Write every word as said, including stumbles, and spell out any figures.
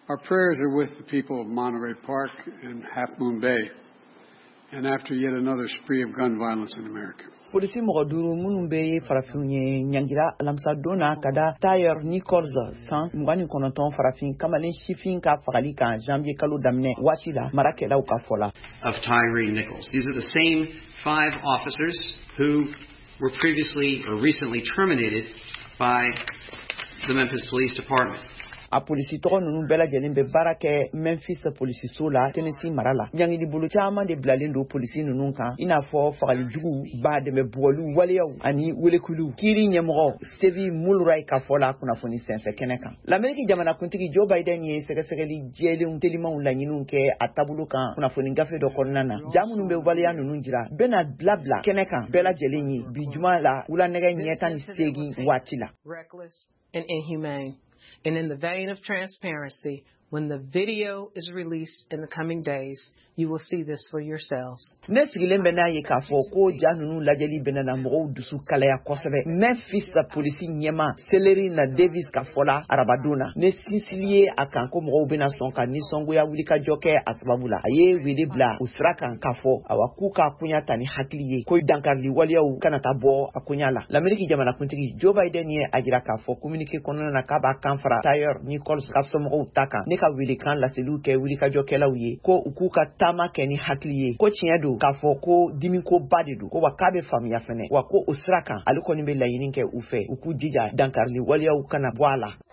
Our prayers are with the people of Monterey Park and Half Moon Bay, and after yet another spree of gun violence in America. Polisi mogaduru munumbe farafinye nyangira alamsa dona kada Tayer Nichols san mugani konoton farafin kamalen shifin ka fagali kan janvier kalo damne watila marakela ukafola of Tyre Nichols. These are the same five officers who were previously or recently terminated by the Memphis Police Department. A polisi to nunu bela jelen be barake Memphis polisi sola Tennessee marala nyangi di bulu chama de blalendo polisi nunu kan ina fo fagali jugu ba de me bolu waleyaw ani welekulu kiri nyemro Stevie Mulray ka fola kuna foni sense keneka l'Amerique jamana kuntigi Joe Biden ye sege segeli jele untelima ulanyinu ke atabulu kan kuna foni ngafe do konnana jamu numbe waleya nunu jira bena blabla keneka bela jelenyi bijuma la ula nega nyeta ni segi watila reckless and inhumane. And in the vein of transparency, when the video is released in the coming days, you will see this for yourselves. Nesigile mbena ye ka fo ko janunu lajeli benana mo dusu kala ya kosebe Memphis la polisi nyema Celery na Davis ka fola arabaduna ne sinsilie akanko mo bena sonka ni songo ya wulika joke asbabula aye wele bla usraka ka fo awakuka kunya tani hakliye ko dankarli waliya u kana tabo akunyala l'Amerique jamana kuntigi Joe Biden ye ajira ka fo communiquer kono na kaba kanfra Tayer Nichols ka somo utaka ne ka wili kan la selu ke wulika joke la uye ko ukuka tama keni hakliye ko chiado ka fo ko dimi ko badedu ko wakabe famia fene wako usraka aliko nimbe layinin ke ufe uku jija dankarli waliya u kana bwala